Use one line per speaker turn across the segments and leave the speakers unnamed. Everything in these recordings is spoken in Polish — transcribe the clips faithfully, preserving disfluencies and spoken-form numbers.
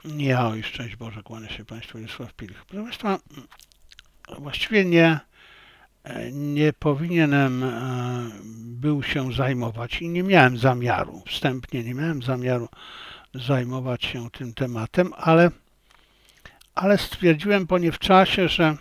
Ja, i szczęść Boże, kłania się Państwu, Wiesław Pilch. Proszę Państwa, właściwie nie, nie powinienem był się zajmować i nie miałem zamiaru, wstępnie nie miałem zamiaru zajmować się tym tematem, ale, ale stwierdziłem po nie w czasie, że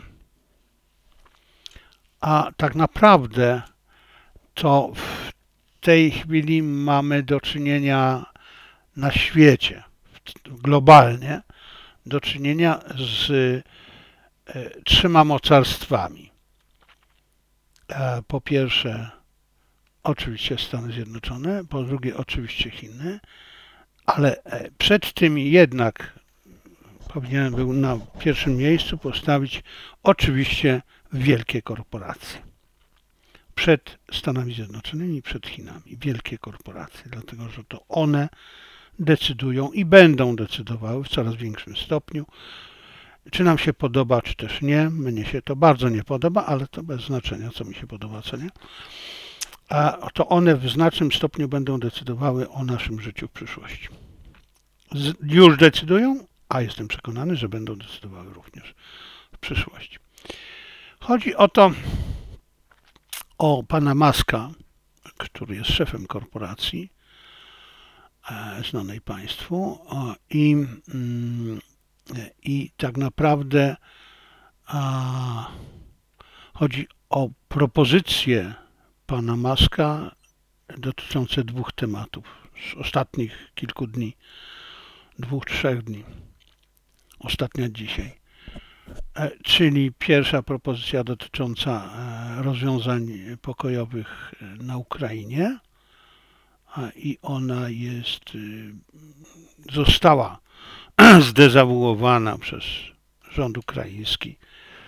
a tak naprawdę to w tej chwili mamy do czynienia na świecie, globalnie, do czynienia z e, trzema mocarstwami. E, po pierwsze, oczywiście Stany Zjednoczone, po drugie, oczywiście Chiny, ale e, przed tym jednak powinienem był na pierwszym miejscu postawić oczywiście wielkie korporacje. Przed Stanami Zjednoczonymi, przed Chinami. Wielkie korporacje, dlatego że to one decydują i będą decydowały w coraz większym stopniu, czy nam się podoba, czy też nie. Mnie się to bardzo nie podoba, ale to bez znaczenia, co mi się podoba, co nie. A to one w znacznym stopniu będą decydowały o naszym życiu w przyszłości. Z, już decydują, a jestem przekonany, że będą decydowały również w przyszłości. Chodzi o to, o pana Muska, który jest szefem korporacji e, znanej Państwu o, i, mm, i tak naprawdę a, chodzi o propozycje pana Muska dotyczące dwóch tematów z ostatnich kilku dni, dwóch, trzech dni, ostatnia dzisiaj. Czyli pierwsza propozycja dotycząca rozwiązań pokojowych na Ukrainie i ona jest, została zdezawuowana przez rząd ukraiński.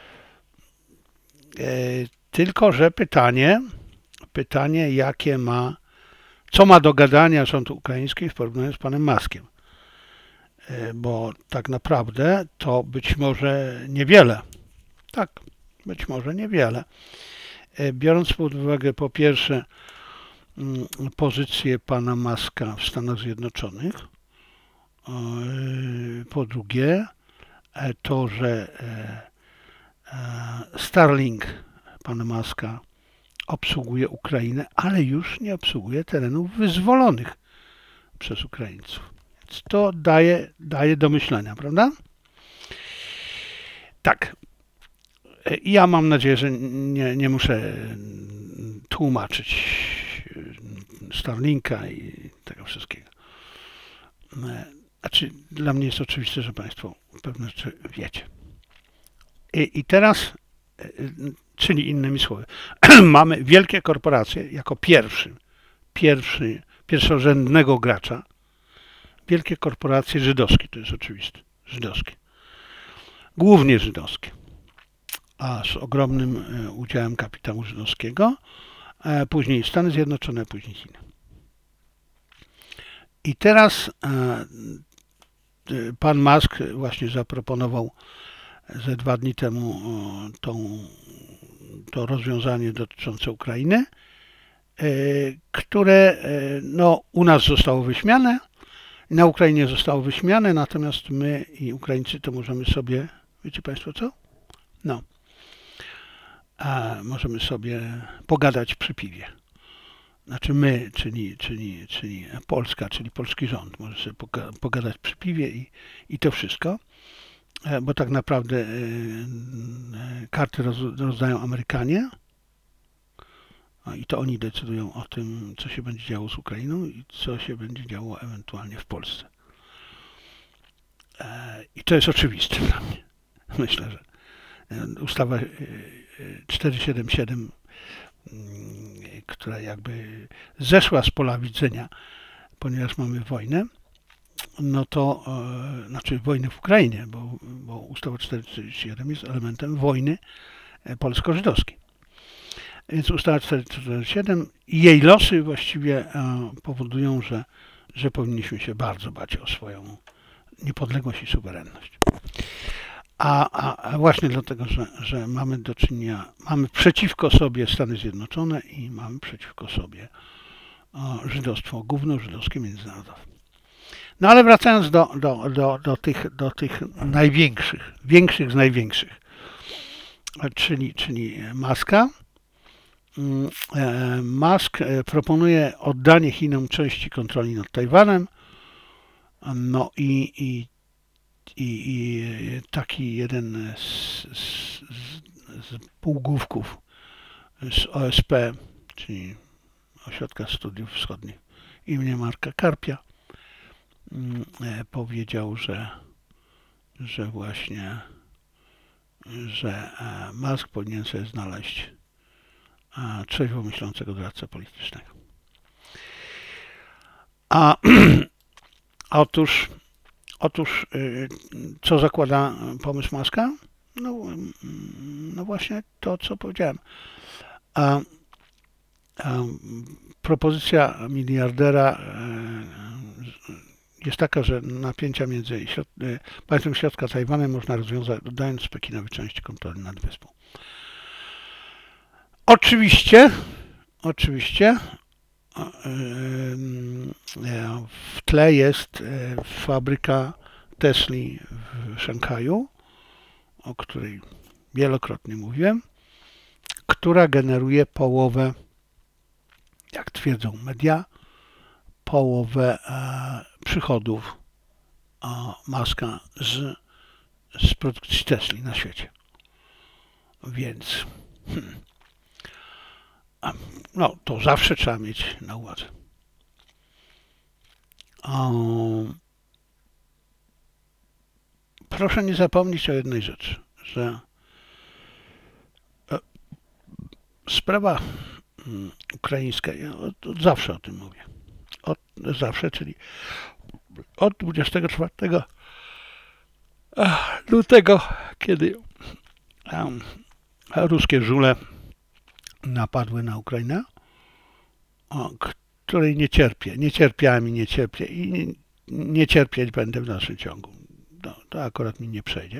Tylko że pytanie, pytanie jakie ma, co ma do gadania rząd ukraiński w porównaniu z panem Muskiem. Bo tak naprawdę to być może niewiele. Tak, być może niewiele. Biorąc pod uwagę po pierwsze pozycję pana Muska w Stanach Zjednoczonych, po drugie to, że Starlink pana Muska obsługuje Ukrainę, ale już nie obsługuje terenów wyzwolonych przez Ukraińców. To daje, daje do myślenia, prawda? Tak. Ja mam nadzieję, że nie, nie muszę tłumaczyć Starlinka i tego wszystkiego. Znaczy, dla mnie jest oczywiste, że Państwo pewne rzeczy wiecie. I, i teraz, czyli innymi słowy, mamy wielkie korporacje jako pierwszy, pierwszy, pierwszorzędnego gracza. Wielkie korporacje żydowskie, to jest oczywiste, żydowskie. Głównie żydowskie, a z ogromnym udziałem kapitału żydowskiego, później Stany Zjednoczone, później Chiny. I teraz pan Musk właśnie zaproponował ze dwa dni temu tą, to rozwiązanie dotyczące Ukrainy, które no, u nas zostało wyśmiane, na Ukrainie zostało wyśmiane, natomiast my i Ukraińcy to możemy sobie, wiecie Państwo co? No, a możemy sobie pogadać przy piwie. Znaczy my, czyli, czyli, czyli Polska, czyli polski rząd, może sobie pogadać przy piwie i, i to wszystko, bo tak naprawdę karty rozdają Amerykanie i to oni decydują o tym, co się będzie działo z Ukrainą i co się będzie działo ewentualnie w Polsce. I to jest oczywiste dla mnie. Myślę, że ustawa czterysta siedemdziesiąt siedem, która jakby zeszła z pola widzenia, ponieważ mamy wojnę, no to, znaczy wojnę w Ukrainie, bo, bo ustawa czterysta czterdzieści siedem jest elementem wojny polsko-żydowskiej. Więc ustawa czterysta czterdzieści siedem i jej losy właściwie powodują, że, że powinniśmy się bardzo bać o swoją niepodległość i suwerenność. A, a, a właśnie dlatego, że, że mamy do czynienia, mamy przeciwko sobie Stany Zjednoczone i mamy przeciwko sobie o, żydostwo, gówno żydowskie międzynarodowe. No ale wracając do, do, do, do, tych, do tych największych, większych z największych, czyli, czyli Muska. Musk proponuje oddanie Chinom części kontroli nad Tajwanem. No i, i, i, i taki jeden z, z, z półgłówków z O S P, czyli Ośrodka Studiów Wschodnich imienia Marka Karpia, powiedział, że, że właśnie, że Musk powinien sobie znaleźć trzeźwo myślącego doradcę politycznego. A otóż, otóż co zakłada pomysł Muska? No, no właśnie to, co powiedziałem. A, a propozycja miliardera jest taka, że napięcia między środ państwem środka Tajwanem można rozwiązać, oddając Pekinowi część kontroli nad wyspą. Oczywiście, oczywiście w tle jest fabryka Tesli w Szanghaju, o której wielokrotnie mówiłem, która generuje połowę, jak twierdzą media, połowę przychodów Muska z, z produkcji Tesli na świecie. Więc hmm, no, to zawsze trzeba mieć na uwadze. Um, proszę nie zapomnieć o jednej rzeczy, że e, sprawa um, ukraińska, ja od, od zawsze o tym mówię, od zawsze, czyli od dwudziestego czwartego lutego, kiedy um, ruskie żule napadły na Ukrainę, o której nie cierpię, nie cierpiałem i nie cierpię i nie, nie cierpieć będę w dalszym ciągu. No, to akurat mi nie przejdzie.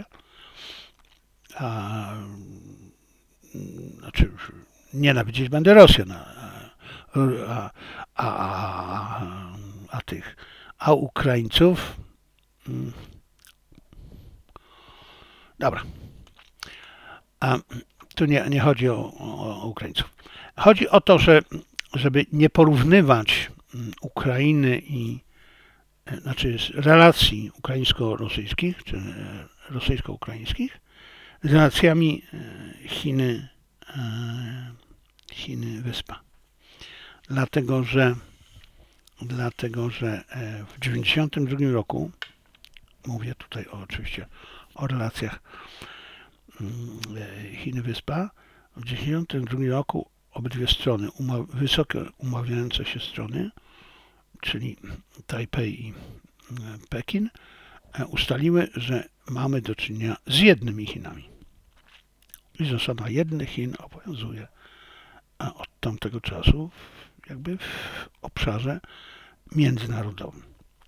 A, znaczy, nienawidzić będę Rosję, no, a, a, a, a tych, a Ukraińców. Dobra. A, tu nie, nie chodzi o, o, o Ukraińców. Chodzi o to, że żeby nie porównywać Ukrainy i znaczy relacji ukraińsko-rosyjskich czy rosyjsko-ukraińskich z relacjami Chiny, Chiny wyspa. Dlatego, że dlatego, że w dziewięćdziesiątym drugim roku, mówię tutaj o, oczywiście o relacjach Chiny wyspa, w dziewięćdziesiątym drugim roku obydwie strony, uma, wysokie umawiające się strony, czyli Tajpej i Pekin, ustaliły, że mamy do czynienia z jednymi Chinami. I zasada jednych Chin obowiązuje od tamtego czasu jakby w obszarze międzynarodowym.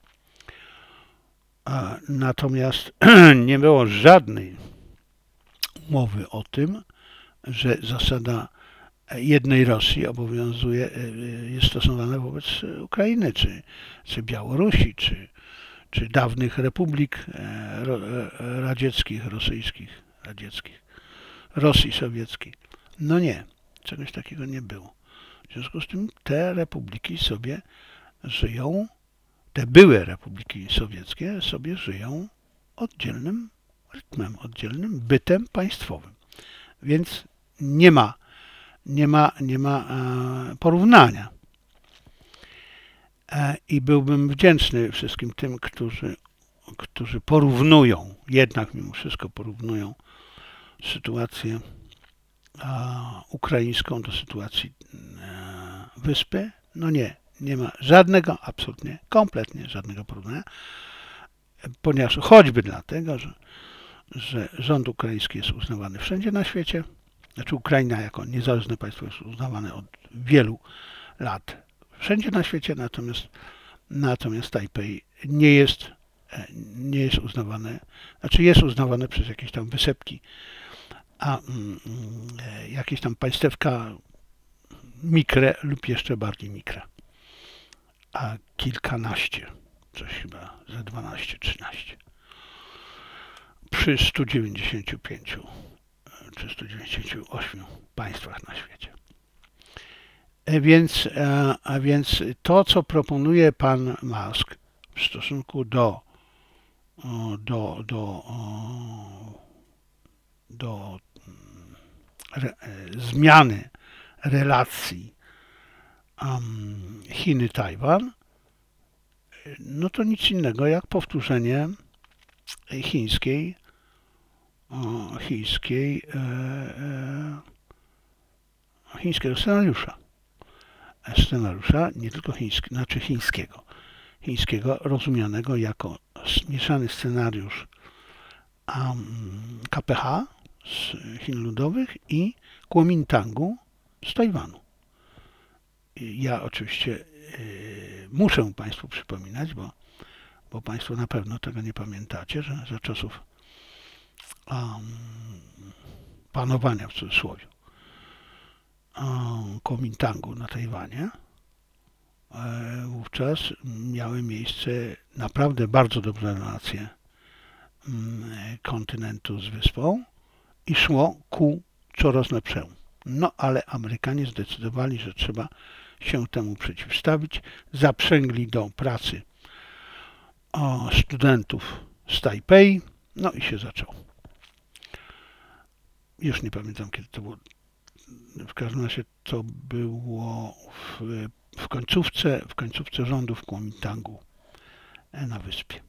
Natomiast nie było żadnej mowy o tym, że zasada jednej Rosji obowiązuje, jest stosowana wobec Ukrainy, czy, czy Białorusi, czy, czy dawnych republik radzieckich, rosyjskich, radzieckich, Rosji sowieckiej. No nie, czegoś takiego nie było. W związku z tym te republiki sobie żyją, te były republiki sowieckie sobie żyją oddzielnym rytmem, oddzielnym bytem państwowym. Więc nie ma Nie ma, nie ma e, porównania. E, I byłbym wdzięczny wszystkim tym, którzy, którzy porównują, jednak mimo wszystko porównują sytuację e, ukraińską do sytuacji e, wyspy. No nie, nie ma żadnego, absolutnie, kompletnie żadnego porównania, ponieważ choćby dlatego, że, że rząd ukraiński jest uznawany wszędzie na świecie. Znaczy Ukraina jako niezależne państwo jest uznawane od wielu lat wszędzie na świecie, natomiast, natomiast Tajpej nie jest, nie jest uznawane, znaczy jest uznawane przez jakieś tam wysepki, a mm, jakieś tam państewka mikre lub jeszcze bardziej mikre, a kilkanaście coś chyba ze dwanaście trzynaście. Przy stu dziewięćdziesięciu pięciu czy stu dziewięćdziesięciu ośmiu państwach na świecie. Więc, a więc to, co proponuje pan Musk w stosunku do, do, do, do re, zmiany relacji um, Chiny-Tajwan, no to nic innego jak powtórzenie chińskiej, o, chińskiej, e, e, chińskiego scenariusza. Scenariusza nie tylko chińskiego, znaczy chińskiego, chińskiego rozumianego jako mieszany scenariusz um, K P H z Chin Ludowych i Kuomintangu z Tajwanu. Ja oczywiście y, muszę Państwu przypominać, bo, bo Państwo na pewno tego nie pamiętacie, że za czasów um, panowania w cudzysłowie um, Kuomintangu na Tajwanie e, wówczas miały miejsce naprawdę bardzo dobre relacje um, kontynentu z wyspą i szło ku coraz lepszemu. No ale Amerykanie zdecydowali, że trzeba się temu przeciwstawić. Zaprzęgli do pracy o, studentów z Tajpej, no i się zaczęło. Już nie pamiętam, kiedy to było. W każdym razie to było w, w końcówce, w końcówce rządów Kuomintangu na wyspie.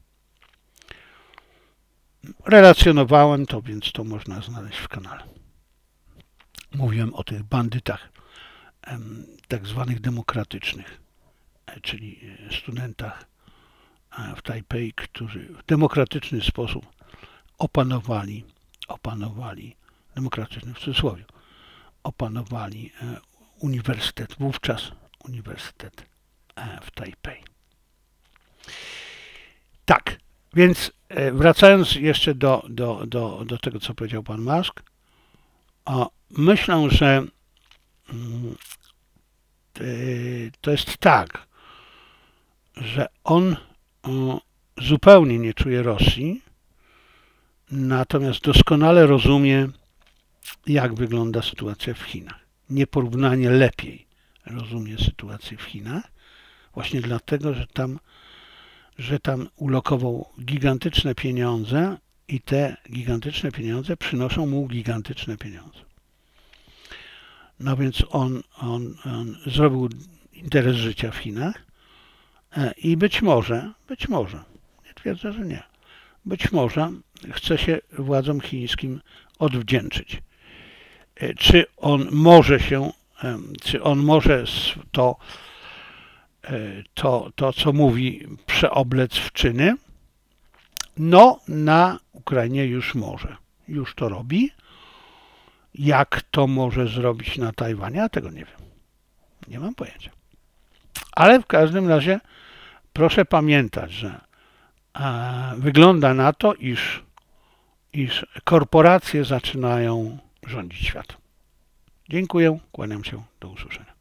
Relacjonowałem to, więc to można znaleźć w kanale. Mówiłem o tych bandytach em, tak zwanych demokratycznych, czyli studentach w Tajpej, którzy w demokratyczny sposób opanowali, opanowali, demokratyczny w cudzysłowie, opanowali e, uniwersytet, wówczas uniwersytet e, w Tajpej. Tak, więc e, wracając jeszcze do, do, do, do tego, co powiedział pan Musk, o, myślę, że mm, to jest tak, że on o, zupełnie nie czuje Rosji, natomiast doskonale rozumie, jak wygląda sytuacja w Chinach. Nieporównanie lepiej rozumie sytuację w Chinach, właśnie dlatego, że tam, że tam ulokował gigantyczne pieniądze i te gigantyczne pieniądze przynoszą mu gigantyczne pieniądze. No więc on, on, on zrobił interes życia w Chinach i być może, być może, nie twierdzę, że nie, być może chce się władzom chińskim odwdzięczyć. Czy on może się, czy on może to, to, to co mówi, przeoblec w czyny? No, na Ukrainie już może. Już to robi. Jak to może zrobić na Tajwanie? Ja tego nie wiem. Nie mam pojęcia. Ale w każdym razie proszę pamiętać, że e, wygląda na to, iż, iż korporacje zaczynają rządzić światem. Dziękuję, kłaniam się, do usłyszenia.